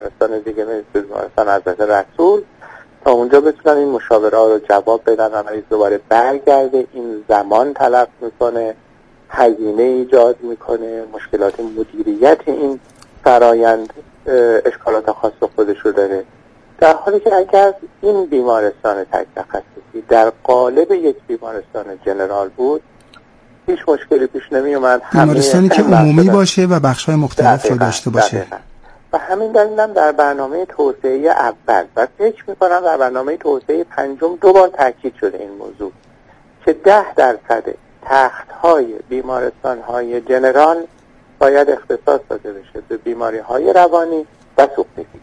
بیمارستان دیگه مثل بیمارستان حضرت رسول تا اونجا بتونن این مشاوره ها رو جواب بدن و مریض دوباره برگرده. این زمان طلب میکنه، هزینه ایجاد میکنه، مشکلات مدیریت این فرایند اشکالات خاص خودش رو داره. در حالی که اگر این بیمارستان تک تخصصی در قالب یک بیمارستان جنرال بود هیچ مشکلی پیش نمی اومد. بیمارستانی که عمومی باشه و بخش‌های مختلف رو داشته باشه. و همین دلیلم در برنامه توسعه اول و فکر می‌کنم در برنامه توسعه پنجم 2 بار تاکید شده این موضوع که 10% تخت‌های بیمارستان‌های جنرال باید اختصاص داده بشه به بیماری‌های روانی و سوختگی.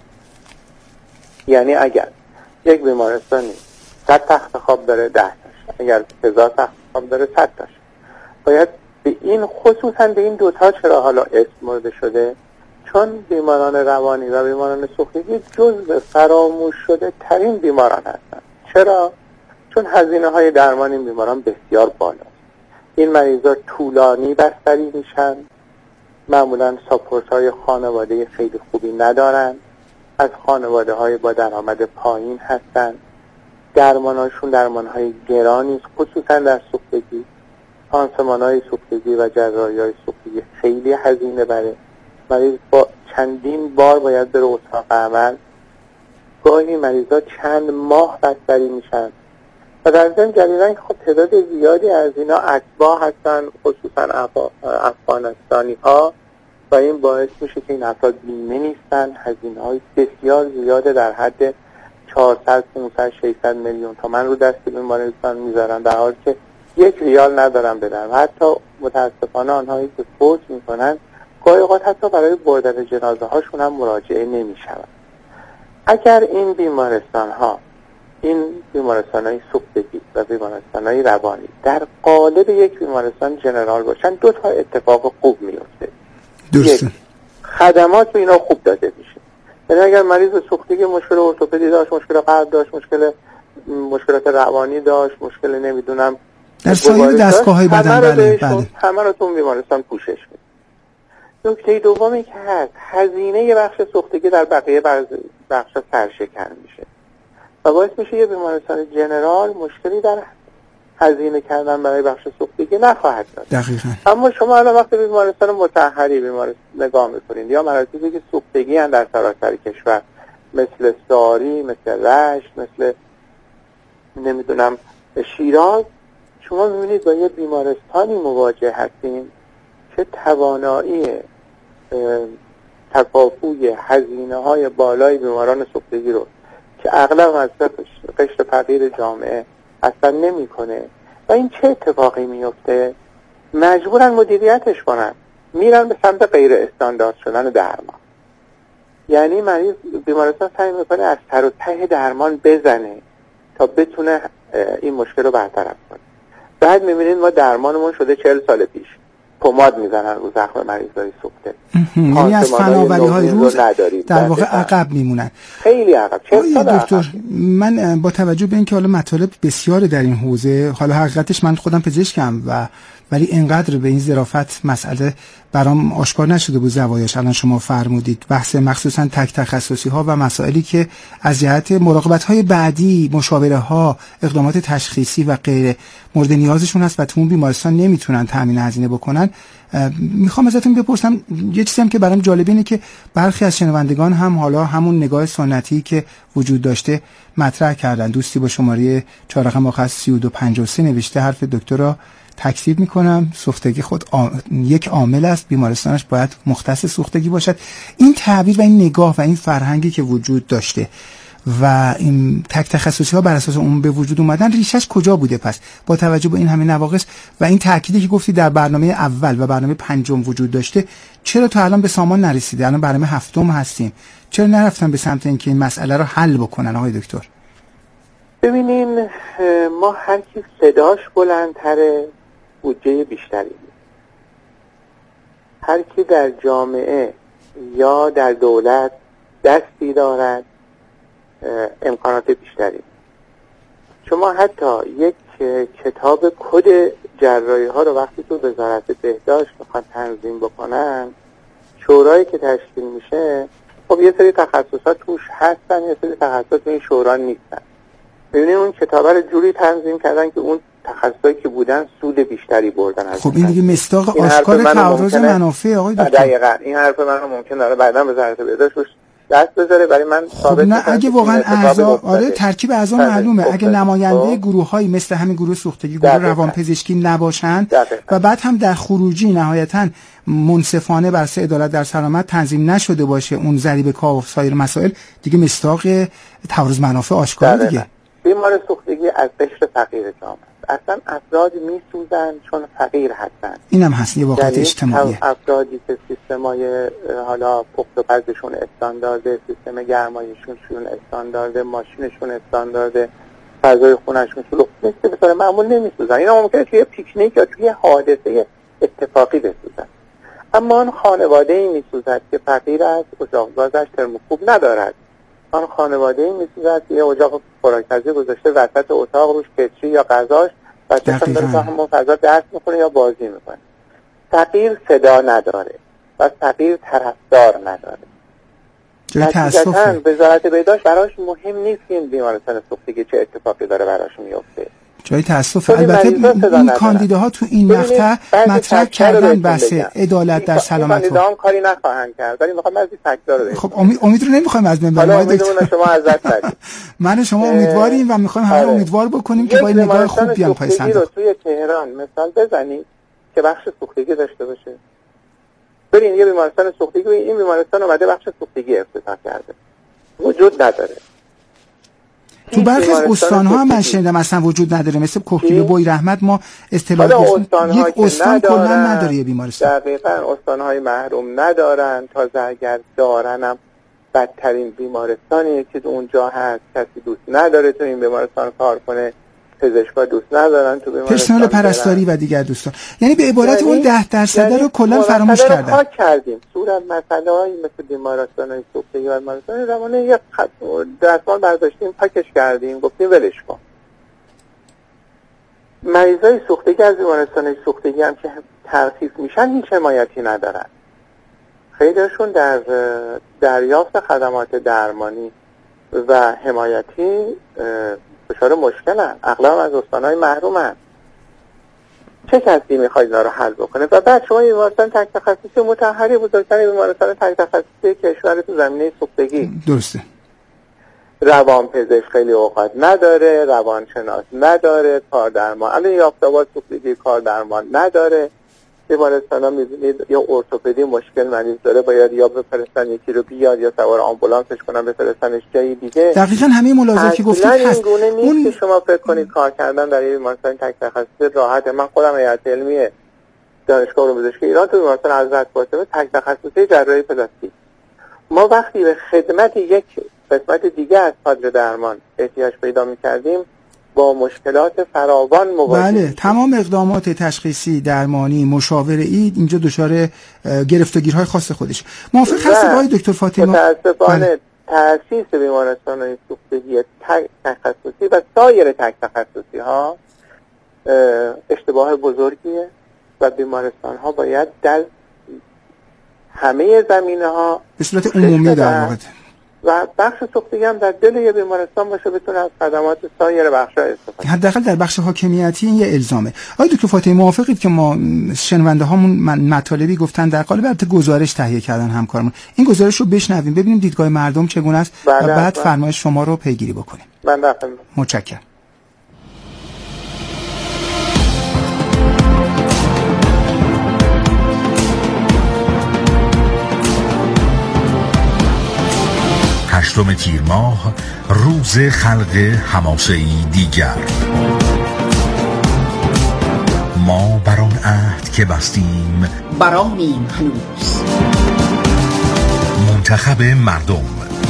یعنی اگر یک بیمارستانی 100 تخت خواب داره 10 تاش، اگر 1000 تخت خواب داره 100 تاش، باید به این خصوصا به این 2 تا چرا حالا اسم برده شده؟ چون بیماران روانی و بیماران سوختگی جزو فراموش شده ترین بیماران هستند. چرا؟ چون هزینه های درمان این بیماران بسیار بالاست. این مریضا طولانی بستری میشن، معمولا ساپورت های خانواده خیلی خوبی ندارن، از خانواده های با درآمد پایین هستن، درماناشون درمان های گرانی است، خصوصا در سوختگی. پانسمان های سوختگی و جراحی های سوختگی خیلی هزینه بره. مریض با چندین بار باید بره اتاق عمل، گاهی مریضا چند ماه بستری میشن و در ضمن جدیداً خب تعداد زیادی از اینا اتباع هستن، خصوصا افغانستانی ها، و این باعث میشه که این افراد بیمه نیستن. هزینه های بسیار زیاده در حد 400 500 600 میلیون تومان رو دست بیمارستان میذارن در حالی که 1 ریال ندارن بدن و حتی متاسفانه آنهایی که فوت میکنن گاهی اوقات حتی برای بردن جنازه هاشون هم مراجعه نمیشود. اگر این بیمارستان ها، این بیمارستان های سوختگی و بیمارستان های روانی در قالب یک بیمارستان جنرال باشن 2 تا اتفاق خوب میفته. درسته. خدمات به اینا خوب داده میشه. یعنی اگر مریض سوختگی مشکل ارتوپدی داشت، مشکل قلب داشت، مشکلات روانی داشت، مشکل نمیدونم در سایر دستگاه‌های بدن، بله همه رو تو بیمارستان پوشش میده. نکته دومی که هست، هزینه بخش سوختگی در بقیه بخش‌ها سرشکن میشه و باعث میشه یه بیمارستان جنرال مشکلی در هزینه کردن برای بخش سوختگی نخواهد داشت. دقیقاً. اما شما الان وقتی بیمارستان مطهری نگاه میکنید یا مراکزی که سوختگی هستند در سراسر کشور مثل ساری، مثل رشت، مثل نمیدونم شیراز، شما میبینید با یه بیمارستانی مواجه هستین که توانایی تکافوی هزینه‌های بالای بیماران سوختگی رو که اغلب از قشر فقیر جامعه اصلا نمی‌کنه. و این چه اتفاقی میفته؟ مجبورن مدیریتش کنن، میرن به سمت غیر استاندارد شدن درمان. یعنی مریض بیمارستان سعی میکنه از سر و ته درمان بزنه تا بتونه این مشکل رو برطرف کنه. بعد میبینید ما درمانمون شده 40 سال پیش، پماد میزنن رو زخم مریضای سوخته. یعنی از فناوری‌های روز در واقع عقب میمونن، خیلی عقب. دکتر، من با توجه به اینکه حالا مطالب بسیار در این حوزه، حالا حقیقتش من خودم پزشکم ولی اینقدر به این ظرافت مسئله برام آشکار نشده بود زوایاش. الان شما فرمودید بحث مخصوصا تک تخصصی ها و مسائلی که از جهت مراقبت های بعدی، مشاوره ها، اقدامات تشخیصی و غیره مورد نیازشون هست و تو اون بیمارستان نمیتونن تامین هزینه بکنن. میخوام ازتون بپرسم یه چیزی هم که برام جالب اینه که برخی از شنوندگان هم حالا همون نگاه سنتی که وجود داشته مطرح کردن. دوستی با شماره 4 رقم آخر 3253 نوشته حرف دکتر را تکذیب میکنم، سوختگی خود یک عامل است، بیمارستانش باید مختص سوختگی باشد. این تعبیر و این نگاه و این فرهنگی که وجود داشته و این تک تخصصی ها بر اساس اون به وجود اومدن، ریشش کجا بوده پس با توجه به این همه نواقص و این تأکیدی که گفتی در برنامه اول و برنامه پنجم وجود داشته، چرا تا الان به سامان نرسیده؟ الان برنامه هفتم هستیم، چرا نرفتن به سمت اینکه این مسئله رو حل بکنن آقای دکتر؟ ببینین، ما هر کی صداش بلندتره بودجه بیشتری، هر کی در جامعه یا در دولت دستی دارد امکانات بیشتری. شما حتی یک کتاب کد جراحی ها رو وقتی تو وزارت بهداشت میخوان تنظیم بکنن، شورایی که تشکیل میشه خب یه سری تخصصات توش هستن، یه سری تخصصات این شورا نیستن. ببینید اون کتابه رو جوری تنظیم کردن که اون تخصصایی که بودن سود بیشتری بردن از. خب این دیگه مصداق آشکار تعارض منافع آقای دکتر. دقیقاً این حرف من رو ممکن داره بعداً وزارت بهداشت روش دست بذاره، برای من ثابت نه اگه واقعا اعضا ترکیب اعضا معلومه، اگه نماینده گروه‌های مثل همین گروه سوختگی، گروه روانپزشکی نباشند و بعد هم در خروجی نهایتاً منصفانه بر اساس عدالت در سلامت تنظیم نشده باشه اون ضریب کاه و سایر مسائل، دیگه مصداق تعارض منافع آشکار دیگه. بیمار سوختگی از قشر فقیر جامعه اصلا افراد میسوزن چون فقیر هستن. اینم هست یه واقعیت اجتماعیه. افرادی که سیستمای حالا پخت و پزشون استاندارده، سیستم گرمایشون استاندارده، ماشینشون استاندارده، فضای خونهشون سلوک نیست، به طور معمول نمیسوزن. اینا ممکنه توی پیکنیک یا توی حادثه اتفاقی بسوزن. اما آن خانواده‌ای میسوزد که فقیر است، اجاق گازش ترموکوب ندارد. آن خانواده‌ای میسوزد که یه اجاق خوراک‌پزی گذاشته وسط اتاق، روش کتری یا غذاش بچه‌ش داره تو همون فضا درس می‌خونه یا بازی می‌کنه. فقیر صدا نداره و فقیر طرفدار نداره. نتیجتاً وزارت بهداشت براش مهم نیست که این بیمارستان سوختگی چه اتفاقی داره براش میفته. جای تأسف. البته این کاندیداها تو این مقطع مطرح کردن بحث عدالت در سلامت. کاندیداها کاری نخواهند کرد، ولی میخوام بعضی فکت‌ها رو بگم. خب امید رو نمیخوایم از بین ببریم. امیدمون شما ازت بدید. من شما امیدواریم و میخوایم همه امیدوار بکنیم که با این نگاه خوب بیان پای صندوق. رو توی تهران مثال بزنید که بخش سوختگی داشته باشه. برین یه بیمارستان سوختگی، این بیمارستان اومده بخش سوختگی افتتاح کرده. وجود نداره. تو برخی از استان‌ها هم من شنیدم اصلا وجود نداره، مثل کوکیل و بوی رحمت ما اصطلاح یک استان کلا نداره یه بیمارستان. دقیقاً استان‌های محروم ندارن، تازه اگر دارن هم بدترین بیمارستانیه که اونجا هست. کسی دوست نداره تو این بیمارستان کار کنه، پزشکا دوست ندارن تو بیمارستان، پرسنل پرستاری و دیگر دوستان. یعنی به عبارت اون 10% رو کلا فراموش کردن. ما کردیم صورت مسائلی مثل بیمارستان‌های سوختگی و بیمارستان روانی یک دستمال برداشتیم پاکش کردیم، گفتیم ولش کن. مریضای سوختگی از بیمارستان‌های سوختگی هم که ترخیص میشن هیچ حمایتی ندارن. خیلیشون در دریافت خدمات درمانی و حمایتی دچار مشکلن، اغلب از استان‌های محرومن. چه کسی میخواد اینا رو حل بکنه؟ و بعد شما بیمارستان تک تخصصی مطهری بزرگترین بیمارستان تک تخصصی کشور تو زمینه سوختگی. درسته. روانپزشک خیلی اوقات نداره، روانشناس نداره، کاردرمان الان یافته‌آباد سوختگی کاردرمان نداره. بیمارستانا می‌بینید یا ارتوپدی مشکل مریض داره، باید یا بفرستن یکی رو بیاد یا سوار آمبولانسش کنن بفرستنش جای دیگه. دقیقاً همین ملاحظاتی که گفتید هست. این نیست که شما فکر کنید کار کردن در این بیمارستان تک تخصصی راحته. من خودم هیئت علمی دانشگاه علوم پزشکی ایران تو بیمارستان حضرت فاطمه تک تخصصی جراحی پلاستیک. ما وقتی به خدمت یک قسمت دیگه از کادر درمان احتیاج پیدا می‌کردیم با مشکلات فراوان مواجه. بله، تمام اقدامات تشخیصی، درمانی، مشاوره‌ای اینجا دچار گرفتگیرهای خاص خودش. موافق هستید آقای دکتر فاطمه؟ متأسفانه تأسیس بیمارستان‌های سوختگی تک تخصصی و سایر تک تخصصی‌ها اشتباه بزرگیه و بیمارستان‌ها باید در همه زمینه‌ها به صورت عمومی در واقع و بخش سوختگی هم در دل یه بیمارستان باشه، بتونه از خدمات سایر بخش‌ها استفاده. حداقل در بخش حاکمیتی این یه الزامه. آقای دکتر فاطمی موافقید که ما شنونده هامون مطالبی گفتن در قالب البته گزارش تهیه کردن همکارمون، این گزارش رو بشنویم ببینیم دیدگاه مردم چگونه است و بعد فرمایش شما رو پیگیری بکنیم. متشکرم. هشتم تیر ماه، روز خلق حماسه‌ای دیگر. ما بر آن عهد که بستیم برآمیم هنوز. منتخب مردم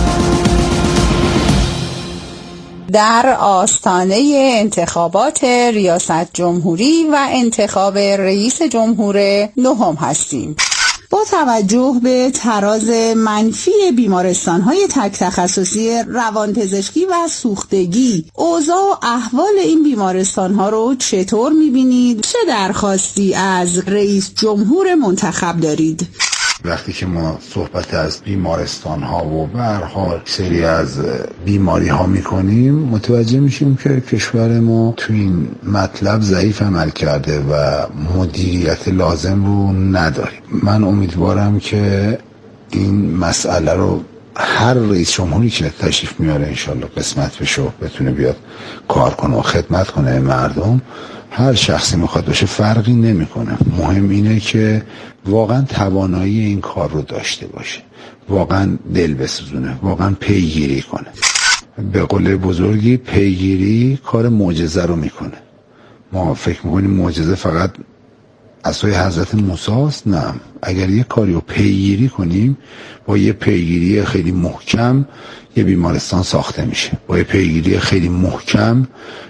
در آستانه انتخابات ریاست جمهوری و انتخاب رئیس جمهور نهم هستیم. با توجه به تراز منفی بیمارستان‌های تک تخصصی روانپزشکی و سوختگی، اوضاع و احوال این بیمارستان‌ها رو چطور می‌بینید؟ چه درخواستی از رئیس جمهور منتخب دارید؟ وقتی که ما صحبت از بیمارستان ها و به هر حال سری از بیماری ها میکنیم، متوجه میشیم که کشور ما تو این مطلب ضعیف عمل کرده و مدیریت لازم رو نداریم. من امیدوارم که این مسئله رو هر رئیس جمهوری که تشریف میاره انشالله قسمت بشه و بتونه بیاد کار کنه و خدمت کنه مردم. هر شخصی میخواد باشه فرقی نمیکنه، مهم اینه که واقعا توانایی این کار رو داشته باشه، واقعا دل بسوزونه، واقعا پیگیری کنه. به قول بزرگی پیگیری کار معجزه رو میکنه. ما فکر میکنیم معجزه فقط عصای حضرت موسی است. نه، اگر یه کاری رو پیگیری کنیم، با یه پیگیری خیلی محکم یه بیمارستان ساخته میشه، با یه پیگیری خیلی محکم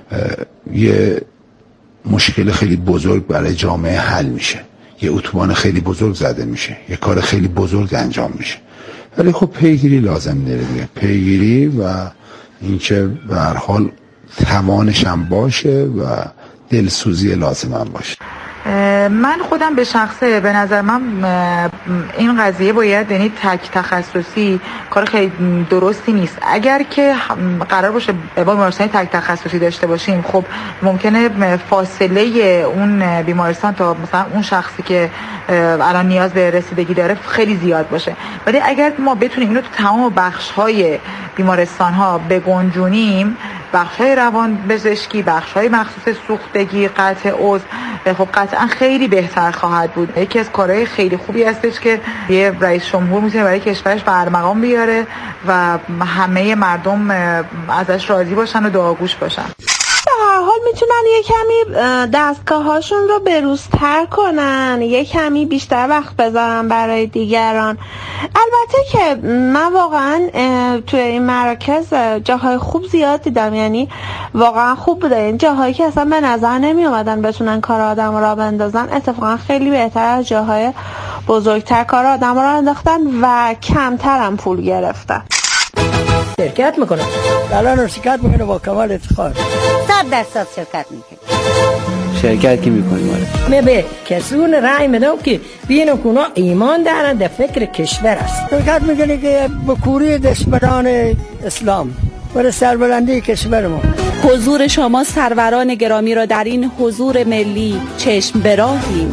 یه مشکل خیلی بزرگ برای جامعه حل میشه، یه اتوبان خیلی بزرگ زده میشه، یه کار خیلی بزرگ انجام میشه. ولی خب پیگیری لازم داره دیگه، پیگیری و اینکه به هر حال توانش هم باشه و دلسوزی لازم هم باشه. من خودم به شخصه به نظر من این قضیه باید، یعنی تک تخصصی کار خیلی درستی نیست. اگر که قرار باشه بیمارستان تک تخصصی داشته باشیم، خب ممکنه فاصله اون بیمارستان تا مثلا اون شخصی که الان نیاز به رسیدگی داره خیلی زیاد باشه. ولی اگر ما بتونیم اینو تو تمام بخش‌های بیمارستان‌ها بگنجونیم، بخش‌های روان پزشکی، بخش‌های مخصوص سوختگی، قطع عضو، خب قطعا خیلی بهتر خواهد بود. یکی از کارهای خیلی خوبی هستش که یه رئیس جمهور میتونه برای کشورش برمقام بیاره و همه مردم ازش راضی باشن و دعاگوش باشن. هر حال میتونن یه کمی دستگاهاشون رو بروزتر کنن، یه کمی بیشتر وقت بذارن برای دیگران. البته که من واقعا توی این مراکز جاهای خوب زیاد دیدم، یعنی واقعا خوب بوده. این جاهایی که اصلا به نظر نمی اومدن بتونن کار آدم را بندازن، اتفاقا خیلی بهتر از جاهای بزرگتر کار آدم را انداختن و کمتر هم پول گرفتن. شرکت میکنه، الان شرکت میکنه با کمال افتخار، 100% شرکت میکنه. شرکت کی میکنیم؟ من به کسون رای میدم که بینو کنا ایمان دارن در فکر کشور است. شرکت میکنه که به کوری دشمنان اسلام برای سربلندی کشور ما. حضور شما سروران گرامی را در این حضور ملی چشم براهیم.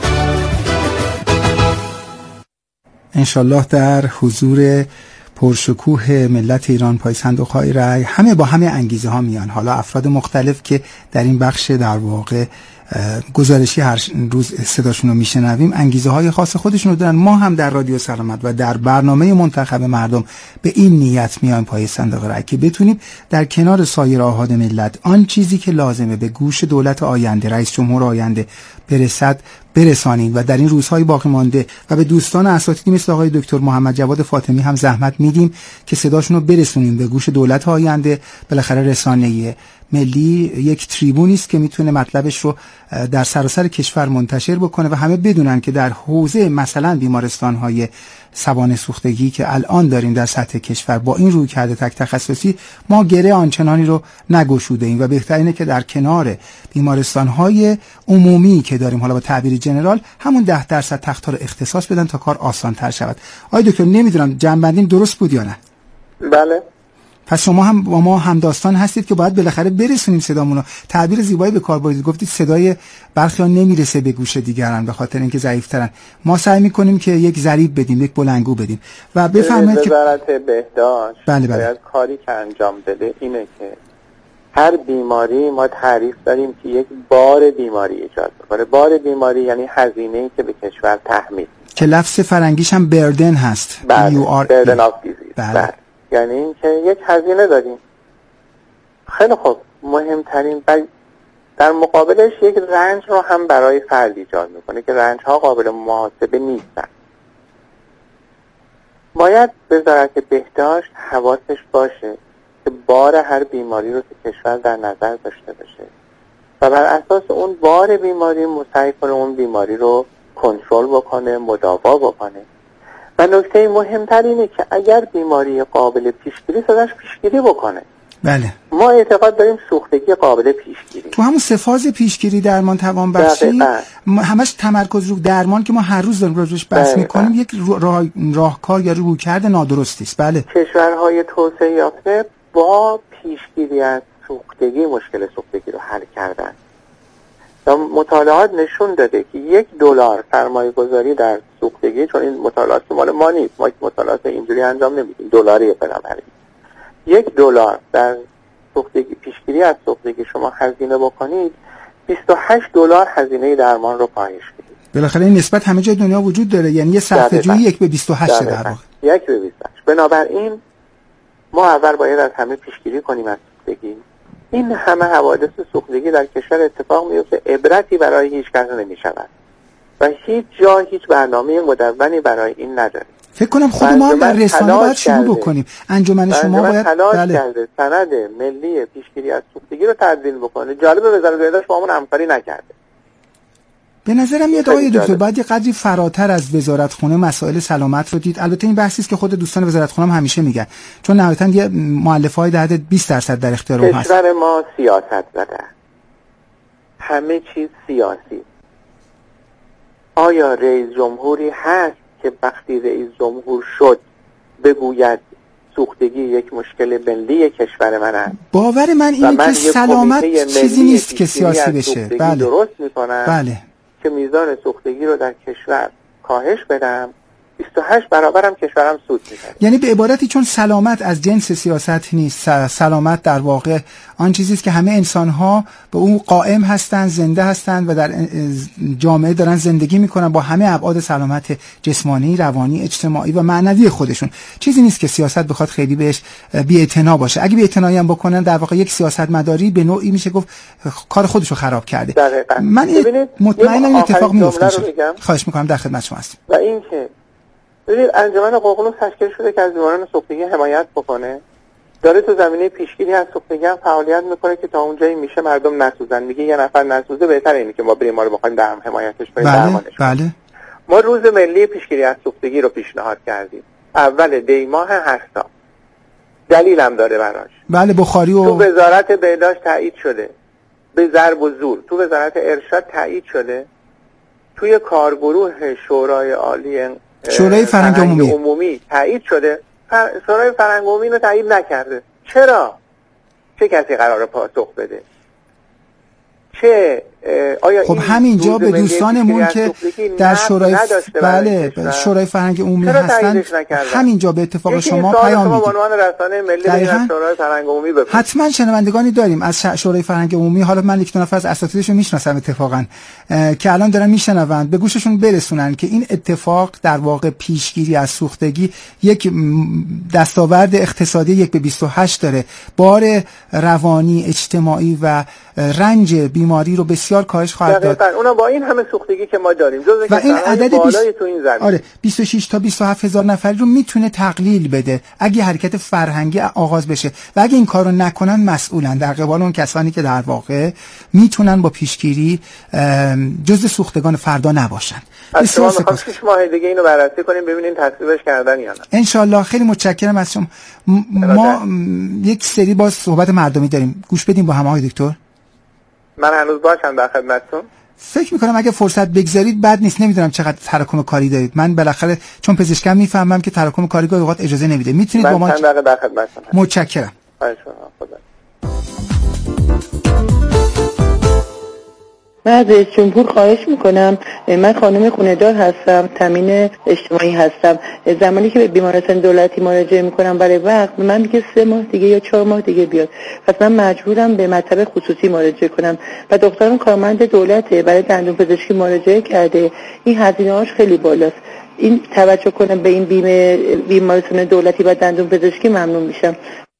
انشالله در حضور پرشکوه ملت ایران پای صندوق‌های رای همه با همه انگیزه ها میان. حالا افراد مختلف که در این بخش در واقع گزارشی هر روز صداشون رو میشنویم انگیزه های خاص خودشون رو دارن. ما هم در رادیو سلامت و در برنامه منتخب مردم به این نیت میایم پای صندوق رای که بتونیم در کنار سایر آحاد ملت آن چیزی که لازمه به گوش دولت آینده، رئیس جمهور آینده برسانیم و در این روزهای باقی مانده و به دوستان اساتیدی مثل آقای دکتر محمد جواد فاطمی هم زحمت میدیم که صداشون رو برسونیم به گوش دولت آینده. بالاخره رسانه ملی یک تریبونی است که میتونه مطلبش رو در سراسر کشور منتشر بکنه و همه بدونن که در حوزه مثلا بیمارستان‌های سوانح سوختگی که الان داریم در سطح کشور با این رویکرد تک تخصصی ما گره آنچنانی رو نگشوده ایم و بهترینه که در کنار بیمارستان‌های عمومی که داریم حالا با تعبیر جنرال همون 10% تخت‌ها رو اختصاص بدن تا کار آسان‌تر شود. آقای دکتر نمیدونم جنبندیم درست بود یا نه؟ بله. پس شما هم با ما همداستان هستید که باید بالاخره برسونیم صدامون رو. تعبیر زیبایی به کار برید، گفتید صدای برخیان نمیرسه به گوش دیگران به خاطر اینکه ضعیف‌ترن. ما سعی می‌کنیم که یک ضریب بدیم، یک بلندگو بدیم و بفرمایید که وزارت بهداشت بله. باید کاری که انجام بده اینه که هر بیماری ما تعریف داریم که یک بار بیماری ایجاد می‌کنه. بار بیماری یعنی هزینه‌ای که به کشور تحمیل که لفظ فرنگیش هم بردن هست. بردن آف دیزیز. بله. یعنی این که یک هزینه داریم. خیلی خوب، مهمترین در مقابلش یک رنج رو هم برای فرد ایجاد میکنه که رنج ها قابل محاسبه نیستن. باید وزارت بهداشت حواسش باشه که بار هر بیماری رو که کشور در نظر داشته باشه و بر اساس اون بار بیماری سعی کنه اون بیماری رو کنترل بکنه، مداوا بکنه. و نکته مهمتر اینه که اگر بیماری قابل پیشگیری ازش پیشگیری بکنه. بله. ما اعتقاد داریم سوختگی قابل پیشگیری. تو همون سه فاز پیشگیری درمان توانبخشی همش تمرکز رو درمان که ما هر روز داریم روش بحث میکنیم یک راهکار یا رویکرد نادرستی است. بله. کشورهای توسعه یافته با پیشگیری از سوختگی مشکل سوختگی رو حل کردن. مطالعات نشون داده که $1 سرمایه گذاری در سوختگی، چون این مطالعات مال ما نیست، ما مطالعات اینجوری انجام نمیدیم، دلاریه بنابراین $1 در سوختگی، پیشگیری از سوختگی شما هزینه بکنید، $28 هزینه درمان رو کاهش میدید. بالاخره این نسبت همه جای دنیا وجود داره، یعنی یه صرفه‌جویی 1:28 در واقع. 1:28. بنابراین ما اول باید از همه پیشگیری کنیم از سوختگی. این همه حوادث سوختگی در کشور اتفاق میفته، عبرتی برای هیچ کس نمیشود و هیچ جا هیچ برنامه مدونی برای این نداره. فکر کنم خود ما هم در رسانه باید شروع بکنیم. انجمن شما باید کرده سند ملی پیشگیری از سوختگی رو تدوین بکنه. جالبه وزارت بهداشت با همون همکاری نکرده. به نظرم میاد آقای دکتر باید یه قدری فراتر از وزارتخونه مسائل سلامت رو دید. البته این بحثی است که خود دوستان وزارتخونه هم همیشه میگن، چون نهایتاً یه مؤلفه‌های در حد 20% در اختیار اون هست. کشور ما سیاست زده، همه چیز سیاسی. آیا رئیس جمهوری هست که وقتی رئیس جمهور شد بگوید سوختگی یک مشکل ملی کشور من است؟ باور من اینه که سلامت چیزی نیست که سیاسی بشه. بله. درست میکنم. بله. که میزان سوختگی رو در کشور کاهش بدم، 28 برابرم کشورم سود می‌کنه. یعنی به عبارتی چون سلامت از جنس سیاست نیست، سلامت در واقع آن چیزی است که همه انسان‌ها به اون قائم هستند، زنده هستند و در جامعه دارن زندگی میکنن با همه ابعاد سلامت جسمانی، روانی، اجتماعی و معنوی خودشون. چیزی نیست که سیاست بخواد خیلی بهش بی‌اعتنا باشه. اگه بی‌اعتنایی هم بکنن در واقع یک سیاستمداری به نوعی میشه گفت کار خودشو خراب کرده. دقیقاً. من مطمئنم اتفاق میفته. خواهش میکنم، در خدمت شما هستم. و این که ببینید انجمن ققنوس تشکیل شده که از بیماران سوختگی حمایت بکنه، داره تو زمینه پیشگیری از سوختگی هم فعالیت میکنه که تا اونجایی میشه مردم نسوزن. میگه یه نفر نسوزه بهتره اینه که ما بریم ما رو بخوایم درم حمایتش کنیم. بله. ما روز ملی پیشگیری از سوختگی رو پیشنهاد کردیم اول دی ماه هر سال. دلیلم داره براش. بله بخاری و تو وزارت بهداشت تایید شده، به ضرب و زور تو وزارت ارشاد تایید شده، توی کارگروه شورای عالی شورای فرهنگ عمومی تایید شده، شورای فرهنگ عمومی رو تایید نکرده. چرا؟ چه کسی قراره پاسخ بده؟ آیا خب همینجا به دوستانمون که در شورای شورای فرهنگ عمومی هستن همینجا به اتفاق شما پیام میدیم. حتما شنوندگانی داریم از شورای فرهنگ عمومی. حالا من یک دو نفر از اساتیدشون میشناسم اتفاقا که الان دارن میشنوند، به گوششون برسونن که این اتفاق در واقع پیشگیری از سوختگی یک دستاورد اقتصادی 1:28 داره. بار روانی، اجتماعی و رنج بیماری رو بسیار کاهش خواهد داد. اونا با این همه سوختگی که ما داریم و این عدد تو این زمین 26 تا 27 هزار نفری رو میتونه تقلیل بده اگه حرکت فرهنگی آغاز بشه و اگه این کارو نکنن مسئولن در قبال اون کسانی که در واقع میتونن با پیشگیری جزء سوختگان فردا نباشن. بسیار سپاس. 6 ماه دیگه اینو بررسی کنیم ببینین تصویبش کردن یا نه. ان شاء الله. خیلی متشکرم از شما. ما یک سری باز صحبت مردمی داریم، گوش بدیم با هم آقای دکتر. من هنوز باشم در خدمتتون. فکر میکنم اگه فرصت بگذارید بد نیست. نمیدونم چقدر تراکم کاری دارید. من بالاخره چون پزشکم میفهمم که تراکم کاری گاهی اوقات اجازه نمیده. میتونید با ما چند دقیقه در خدمتتون. متشکرم. من از رئیس جمهور خواهش میکنم، من خانم خونه‌دار هستم، تامین اجتماعی هستم. زمانی که به بیمارستان دولتی مراجعه میکنم برای وقت من میگه 3 ماه دیگه یا 4 ماه دیگه بیاد، پس من مجبورم به مطب خصوصی مراجعه کنم و دکترم کارمند دولته، برای دندون پزشکی مراجعه کرده، این هزینه‌هاش خیلی بالاست. این توجه کنم به این بیمارستان دولتی و دندون پزشکی ممنون میشم.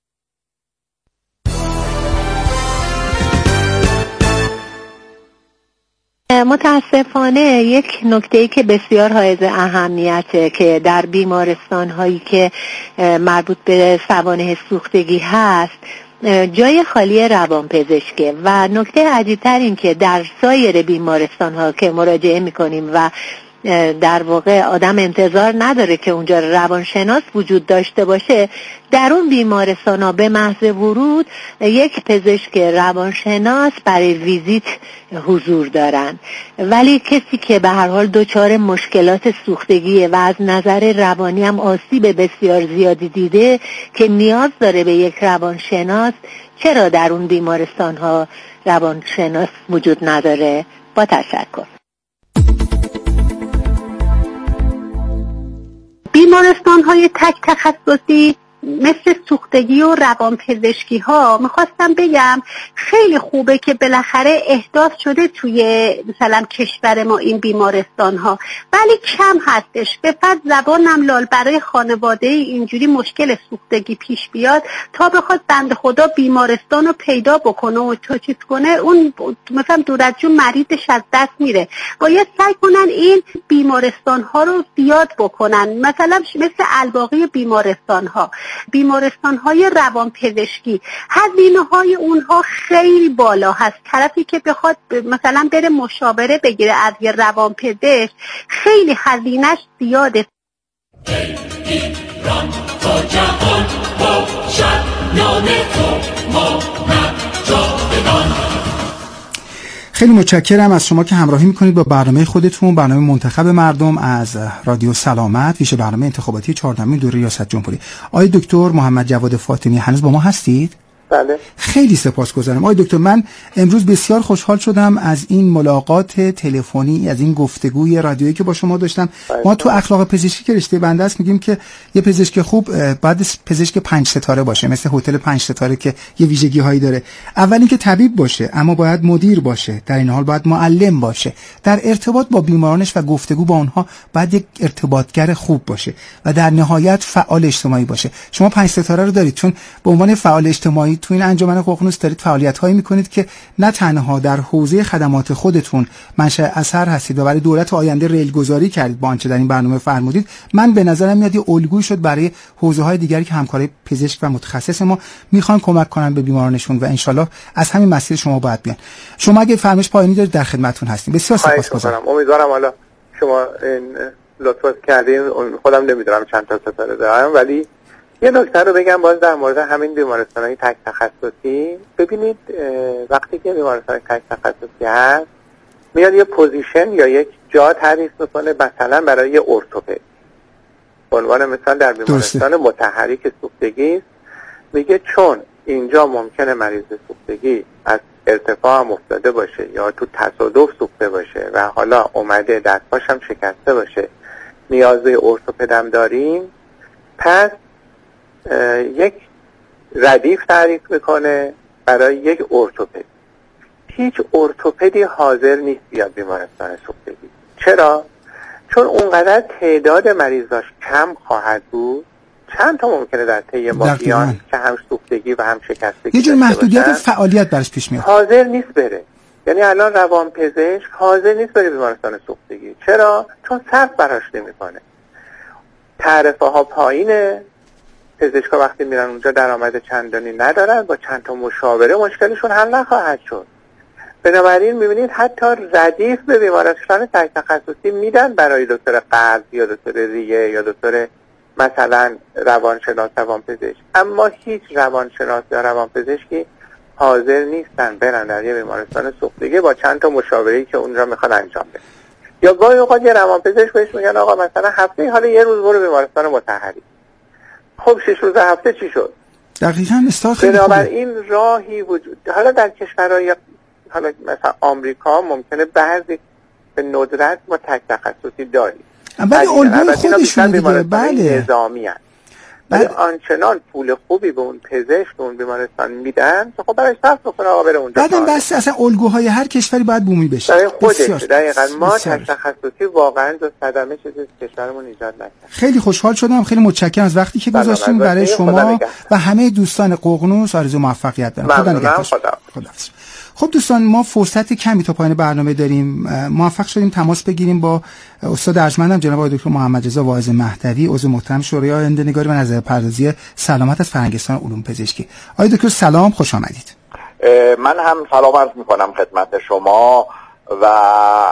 متاسفانه یک نکته‌ای که بسیار حائز اهمیته که در بیمارستان هایی که مربوط به سوانح سوختگی هست جای خالی روانپزشکه و نکته عجیب‌تر این که در سایر بیمارستان ها که مراجعه می‌کنیم و در واقع آدم انتظار نداره که اونجا روانشناس وجود داشته باشه، در اون بیمارستان ها به محض ورود یک پزشک روانشناس برای ویزیت حضور دارن. ولی کسی که به هر حال دچار مشکلات سوختگی و از نظر روانی هم آسیب بسیار زیادی دیده که نیاز داره به یک روانشناس، چرا در اون بیمارستان ها روانشناس وجود نداره؟ با تشکر. بیمارستان های تک تخصصی مثل سوختگی و روانپزشکی ها میخواستم بگم خیلی خوبه که بالاخره احداث شده توی مثلا کشور ما این بیمارستان ها، ولی کم هستش. به فرض زبانم لال برای خانواده اینجوری مشکل سوختگی پیش بیاد تا بخواد بنده خدا بیمارستان رو پیدا بکنه و چیز کنه، اون مثلا دور از جون مریضش از دست میره. باید سعی کنن این بیمارستان ها رو زیاد بکنن، مثلا مثل الباقی بیمارستان های روانپزشکی هزینه های اونها خیلی بالا هست. طرفی که بخواد مثلا بره مشاوره بگیره از یه روانپزشک خیلی هزینهش زیاده. ایران تا جهان باشد نام تو ماند جاودان. خیلی متشکرم از شما که همراهی میکنید با برنامه خودتون، برنامه منتخب مردم از رادیو سلامت، ویژه برنامه انتخاباتی 14مین دوره ریاست جمهوری. آقای دکتر محمد جواد فاطمی هنوز با ما هستید؟ بله. خیلی سپاسگزارم آقای دکتر. من امروز بسیار خوشحال شدم از این ملاقات تلفنی، از این گفتگوی رادیویی که با شما داشتم. ما تو اخلاق پزشکی که رشته بنده است میگیم که یه پزشک خوب باید پزشک 5 ستاره باشه، مثل هتل 5 ستاره که یه ویژگی هایی داره. اول اینکه طبیب باشه، اما باید مدیر باشه، در این حال باید معلم باشه، در ارتباط با بیمارانش و گفتگو با اونها باید یک ارتباطگر خوب باشه و در نهایت فعال اجتماعی باشه. شما 5 ستاره رو دارید، چون به عنوان فعال اجتماعی تو این انجمن ققنوس دارید فعالیت‌هایی می‌کنید که نه تنها در حوزه خدمات خودتون منشأ اثر هستید و برای دولت آینده ریلگذاری کردید با آنچه در این برنامه فرمودید. من به نظرم میاد یه الگویی شد برای حوزه‌های دیگری که همکارای پزشک و متخصص ما میخوان کمک کنن به بیمارانشون و انشالله از همین مسیر شما باید بیان. شما اگه فرمایش پایانی دارید در خدمتتون هستیم. بسیار سپاسگزارم. امیدوارم حالا شما این لطف کردین، خودم نمیدونم چند تا ستاره دارم، ولی یه نکته رو بگم باز در مورد همین بیمارستان‌های تک تخصصی. ببینید وقتی که بیمارستان تک تخصصی هست میاد یه پوزیشن یا یک جا تعریف میکنه، مثلا برای ارتوپد به عنوان مثلا در بیمارستان متحرک سوختگی میگه چون اینجا ممکنه مریض سوختگی از ارتفاع هم افتاده باشه یا تو تصادف سوخته باشه و حالا اومده دست‌هاش هم شکسته باشه، نیاز به ارتوپد هم داریم، پس یک ردیف تعریف میکنه برای یک ارتوپد. هیچ ارتوپدی حاضر نیست بیاد بیمارستان سوختگی. چرا؟ چون اونقدر تعداد مریضاش کم خواهد بود. چند تا ممکنه در طی ما بیان که هم سوختگی و هم شکستگی، یه جور محدودیت فعالیت برش پیش میاد، حاضر نیست بره. یعنی الان روانپزشک حاضر نیست بره بیمارستان سوختگی. چرا؟ چون صرف براش نمیکنه، تعرفه ها پایینه، پزشکا وقتی میرن اونجا درآمد چندانی ندارن، با چند تا مشاوره مشکلشون حل نخواهد شد. بنابراین میبینید حتی ردیف به بیمارستان تک تخصصی میدن برای دکتر قلب یا دکتر ریه یا دکتر مثلا روانشناس روانپزشک، اما هیچ روانشناس یا روانپزشکی حاضر نیستن برن در یه بیمارستان سوختگی با چند تا مشاوره‌ای که اونجا میخوان انجام بدن. یا گاهی اوقات یه روانپزشک بهش میگن آقا مثلا هفته حالا یه روز برو بیمارستان متحری. خب 6 روز هفته چی شد؟ دقیقاً استاد خیلی بنابراین راهی وجود. حالا در کشورهای حالا مثلا آمریکا ممکنه بعضی به ندرت ما تک تخصصی داریم، ولی الگوی خودشون دیگه. بله نظامی هست. ولی آنچنان پول خوبی به اون پزشک به اون بیمارستان میدن خب برای صرف بکنه آقا بره اونجا. بعدم بس اصلا الگوهای هر کشوری باید بومی بشه برای خودش. دقیقاً ما تک تخصصی واقعا جز صدمه چیزی کشورمون ایجاد نکرد. خیلی خوشحال شدم، خیلی متشکرم از وقتی که گذاشتیم برای شما و همه دوستان ققنوس. آرزو موفقیت دارم. خدا نگهدار. خداحافظ. خب دوستان، ما فرصت کمی تا پایان برنامه داریم. موفق شدیم تماس بگیریم با استاد ارجمندم جناب آقای دکتر محمد رضا واعظ مهدوی، عضو محترم شورای آینده‌نگاری و نظرپردازی سلامت از فرهنگستان علوم پزشکی. آقای دکتر سلام، خوش آمدید. من هم سلام عرض می‌کنم خدمت شما و از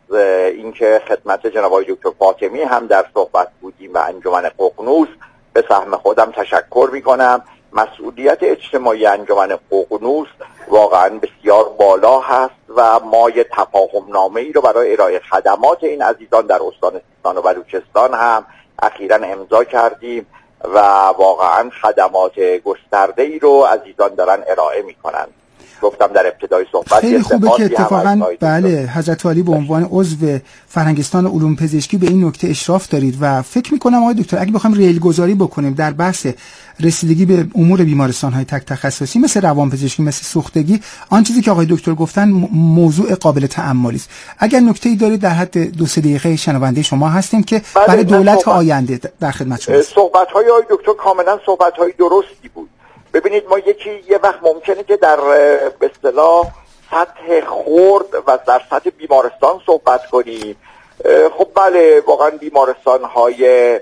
اینکه خدمت جناب آقای دکتر فاطمی هم در صحبت بودیم و انجمن ققنوس به سهم خودم تشکر میکنم. مسئولیت اجتماعی انجمن ققنوس واقعا بسیار بالا هست و ما یه تفاهمنامه ای رو برای ارائه خدمات این عزیزان در استان سیستان و بلوچستان هم اخیراً امضا کردیم و واقعا خدمات گسترده ای رو عزیزان دارن ارائه میکنن. گفتم در ابتدای صحبت خیلی خوبه که اتفاقا بله حضرت عالی به عنوان عضو فرهنگستان علوم پزشکی به این نکته اشراف دارید و فکر میکنم آقای دکتر اگه بخوایم ریلگذاری بکنیم در بحث رسیدگی به امور بیمارستان‌های تک تخصصی مثل روانپزشکی مثل سوختگی، آن چیزی که آقای دکتر گفتن موضوع قابل تأملی است. اگر نکته‌ای دارید در حد 2-3 دقیقه شنونده شما هستیم که برای دولت آینده در خدمت شما. صحبت‌های آقای دکتر کاملا صحبت‌های درستی بود. ببینید ما یه وقت ممکنه که در به اصطلاح سطح خرد و در سطح بیمارستان صحبت کنیم. خب بله واقعا بیمارستان‌های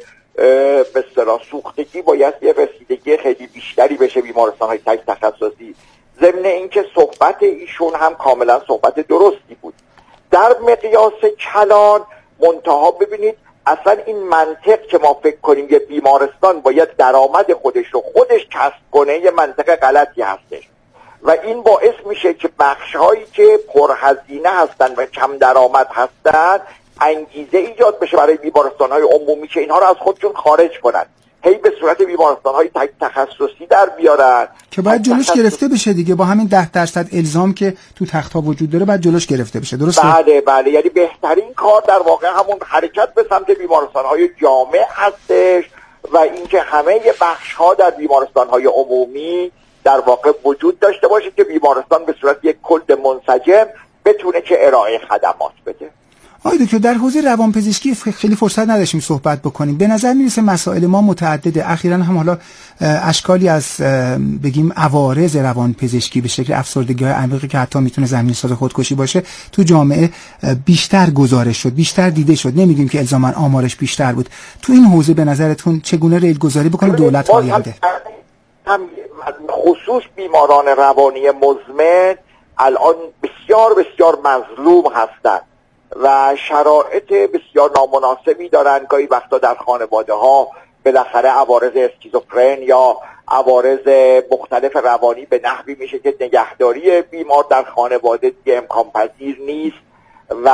به اصطلاح سوختگی باید یه رسیدگی خیلی بیشتری بشه بیمارستان‌های تک تخصصی. ضمن اینکه صحبت ایشون هم کاملا صحبت درستی بود. در مقیاس کلان منتها ببینید اصلا این منطق که ما فکر کنیم یه بیمارستان باید درآمد خودش رو خودش کسب کنه یه منطق غلطی هستش و این باعث میشه که بخش‌هایی که پرهزینه هستن و کم درآمد هستن انگیزه ایجاد بشه برای بیمارستان‌های عمومی که اینها رو از خودشون خارج کنن، هی به صورت بیمارستان‌های تک تخصصی در بیارن که باید جلوش گرفته بشه دیگه. با همین 10% الزام که تو تخت‌ها وجود داره باید جلوش گرفته بشه. درسته؟ بله یعنی بهترین کار در واقع همون حرکت به سمت بیمارستان‌های جامع هستش و اینکه همه بخش‌ها در بیمارستان‌های عمومی در واقع وجود داشته باشه که بیمارستان به صورت یک کل منسجم بتونه که ارائه خدمات بده. آقای دکتر در حوزه روانپزشکی خیلی فرصت نداشتیم صحبت بکنیم. به نظر میرسه مسائل ما متعدده. اخیراً هم حالا اشکالی از بگیم عوارض روانپزشکی به شکل افسردگی‌های عمیقی که حتی میتونه زمینه‌ساز خودکشی باشه تو جامعه بیشتر گزارش شد، بیشتر دیده شد. نمیگیم که الزاماً آمارش بیشتر بود. تو این حوزه به نظرتون چگونه ریلگذاری بکنه دولت آینده؟ هم خصوص بیماران روانی مزمن الان بسیار مظلوم هستند و شرایط بسیار نامناسبی دارن. گاهی وقتا در خانواده ها بالاخره عوارض اسکیزوفرن یا عوارض مختلف روانی به نحوی میشه که نگهداری بیمار در خانواده دیگه امکان پذیر نیست و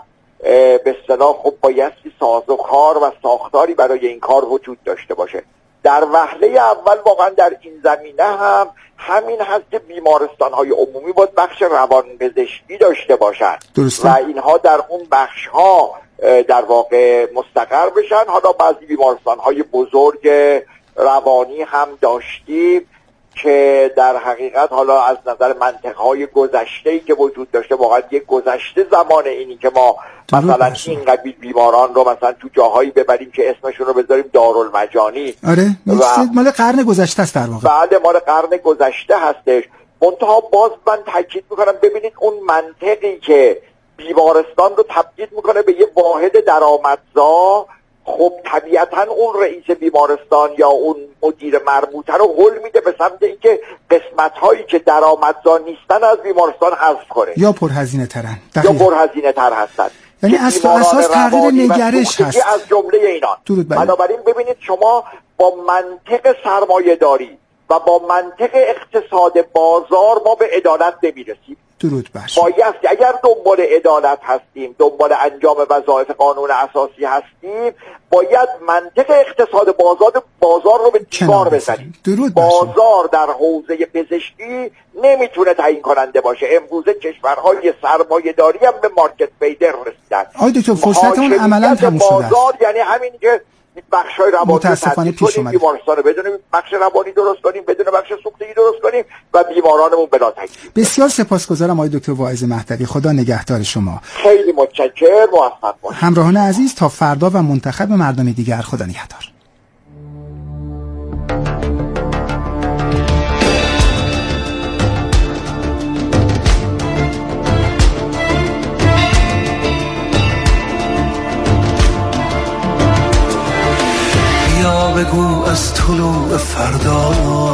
به اصطلاح خب بایستی سازوکار و ساختاری برای این کار وجود داشته باشه. در وهله اول واقعا در این زمینه هم همین هست که بیمارستان‌های عمومی باید بخش روانپزشکی داشته باشن و اینها در اون بخش‌ها در واقع مستقر بشن. حالا بعضی بیمارستان‌های بزرگ روانی هم داشتیم که در حقیقت حالا از نظر منطقهای گذشته‌ای که وجود داشته واقعا یک گذشته زمان اینی که ما مثلا این قبیل بیماران رو مثلا تو جاهایی ببریم که اسمشون رو بذاریم دارالمجانی. آره مال قرن گذشته است در واقع. بعد مال قرن گذشته هستش. منتها باز من تاکید میکنم ببینید اون منطقی که بیمارستان رو تبدیل میکنه به یه واحد درآمدزا، خب طبیعتا اون رئیس بیمارستان یا اون مدیر مربوطه رو هل میده به سمت اینکه قسمت‌هایی که درآمدزا نیستن از بیمارستان حذف کنه یا پرهزینه ترن هستن. یعنی اساس تغییر نگرش هست از جمله اینا. بنابراین ببینید شما با منطق سرمایه‌داری و با منطق اقتصاد بازار ما به عدالت نمیرسیم. درود بر باید اگر دنبال عدالت هستیم، دنبال انجام وظایف قانون اساسی هستیم، باید منطق اقتصاد بازار رو به دیوار بزنیم. بازار در حوزه پزشکی نمیتونه تعیین کننده باشه. امروزه کشورهای سرمایه‌داری هم به مارکت پیدر رسیدن. آقای دکتر فرصتمون عملاً تموم شده. بازار یعنی همین که بخشای روانی متاسفانه پیش اومده. بیمارستان بدون بخش روانی درست کنیم، بدون بخش سوختگی درست کنیم و بیمارانمون بلا تکلیف. بسیار سپاسگزارم آقای دکتر واعظ مهدوی. خدا نگهدار شما. خیلی متشکرم. موفق باشید. همراهان عزیز تا فردا و منتخب مردم دیگر خدا نگهدار. بگو از طلوع فردا